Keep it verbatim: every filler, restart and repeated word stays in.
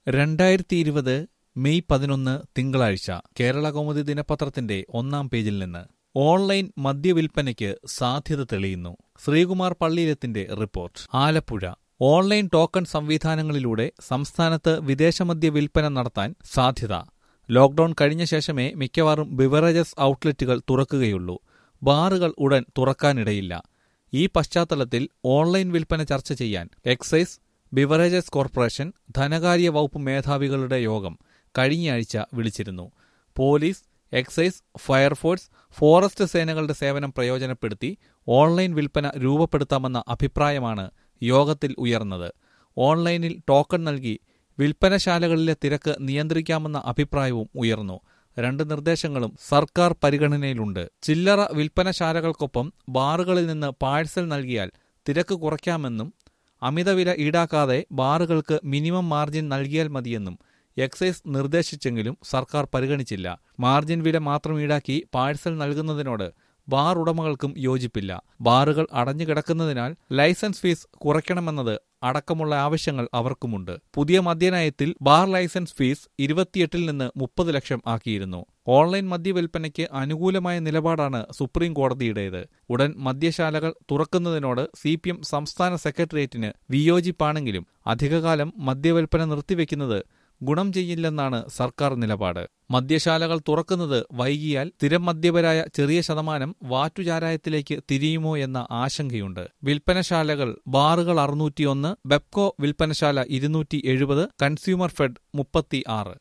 രണ്ടായിരത്തി ഇരുപത് മെയ് പതിനൊന്ന് തിങ്കളാഴ്ച കേരളകൗമുദി ദിനപത്രത്തിന്റെ ഒന്നാം പേജിൽ നിന്ന് ഓൺലൈൻ മദ്യവിൽപ്പനയ്ക്ക് സാധ്യത തെളിയുന്നു. ശ്രീകുമാർ പള്ളിയിലത്തിന്റെ റിപ്പോർട്ട്. ആലപ്പുഴ. ഓൺലൈൻ ടോക്കൺ സംവിധാനങ്ങളിലൂടെ സംസ്ഥാനത്ത് വിദേശമദ്യ വിൽപ്പന നടത്താൻ സാധ്യത. ലോക്ഡൌൺ കഴിഞ്ഞ ശേഷമേ മിക്കവാറും ബിവറേജസ് ഔട്ട്ലെറ്റുകൾ തുറക്കുകയുള്ളൂ. ബാറുകൾ ഉടൻ തുറക്കാനിടയില്ല. ഈ പശ്ചാത്തലത്തിൽ ഓൺലൈൻ വിൽപ്പന ചർച്ച ചെയ്യാൻ എക്സൈസ്, ബിവറേജസ് കോർപ്പറേഷൻ, ധനകാര്യ വകുപ്പ് മേധാവികളുടെ യോഗം കഴിഞ്ഞയാഴ്ച വിളിച്ചിരുന്നു. പോലീസ്, എക്സൈസ്, ഫയർഫോഴ്സ്, ഫോറസ്റ്റ് സേനകളുടെ സേവനം പ്രയോജനപ്പെടുത്തി ഓൺലൈൻ വിൽപ്പന രൂപപ്പെടുത്താമെന്ന അഭിപ്രായമാണ് യോഗത്തിൽ ഉയർന്നത്. ഓൺലൈനിൽ ടോക്കൺ നൽകി വിൽപ്പനശാലകളിലെ തിരക്ക് നിയന്ത്രിക്കാമെന്ന അഭിപ്രായവും ഉയർന്നു. രണ്ട് നിർദ്ദേശങ്ങളും സർക്കാർ പരിഗണനയിലുണ്ട്. ചില്ലറ വിൽപ്പനശാലകൾക്കൊപ്പം ബാറുകളിൽ നിന്ന് പാഴ്സൽ നൽകിയാൽ തിരക്ക് കുറയ്ക്കാമെന്നും അമിതവില ഈടാക്കാതെ ബാറുകൾക്ക് മിനിമം മാർജിൻ നൽകിയാൽ മതിയെന്നും എക്സൈസ് നിർദ്ദേശിച്ചെങ്കിലും സർക്കാർ പരിഗണിച്ചില്ല. മാർജിൻ വില മാത്രം ഈടാക്കി പാഴ്സൽ നൽകുന്നതിനോട് ബാർ ഉടമകൾക്കും യോജിപ്പില്ല. ബാറുകൾ അടഞ്ഞുകിടക്കുന്നതിനാൽ ലൈസൻസ് ഫീസ് കുറയ്ക്കണമെന്നത് അടക്കമുള്ള ആവശ്യങ്ങൾ അവർക്കുമുണ്ട്. പുതിയ മദ്യനയത്തിൽ ബാർ ലൈസൻസ് ഫീസ് ഇരുപത്തിയെട്ടിൽ നിന്ന് മുപ്പത് ലക്ഷം ആക്കിയിരുന്നു. ഓൺലൈൻ മദ്യവിൽപ്പനയ്ക്ക് അനുകൂലമായ നിലപാടാണ് സുപ്രീം കോടതിയുടേത്. ഉടൻ മദ്യശാലകൾ തുറക്കുന്നതിനോട് സി പി എം സംസ്ഥാന സെക്രട്ടേറിയറ്റിന് വിയോജിപ്പാണെങ്കിലും അധികകാലം മദ്യവിൽപ്പന നിർത്തിവെക്കുന്നത് ഗുണം ചെയ്യില്ലെന്നാണ് സർക്കാർ നിലപാട്. മദ്യശാലകൾ തുറക്കുന്നത് വൈകിയാൽ സ്ഥിരം മദ്യപരായ ചെറിയ ശതമാനം വാറ്റുചാരായത്തിലേക്ക് തിരിയുമോ എന്ന ആശങ്കയുണ്ട്. വിൽപ്പനശാലകൾ ബാറുകൾ അറുന്നൂറ്റിയൊന്ന്, ബെപ്കോ വിൽപ്പനശാല ഇരുന്നൂറ്റി എഴുപത്, കൺസ്യൂമർ ഫെഡ് മുപ്പത്തി ആറ്.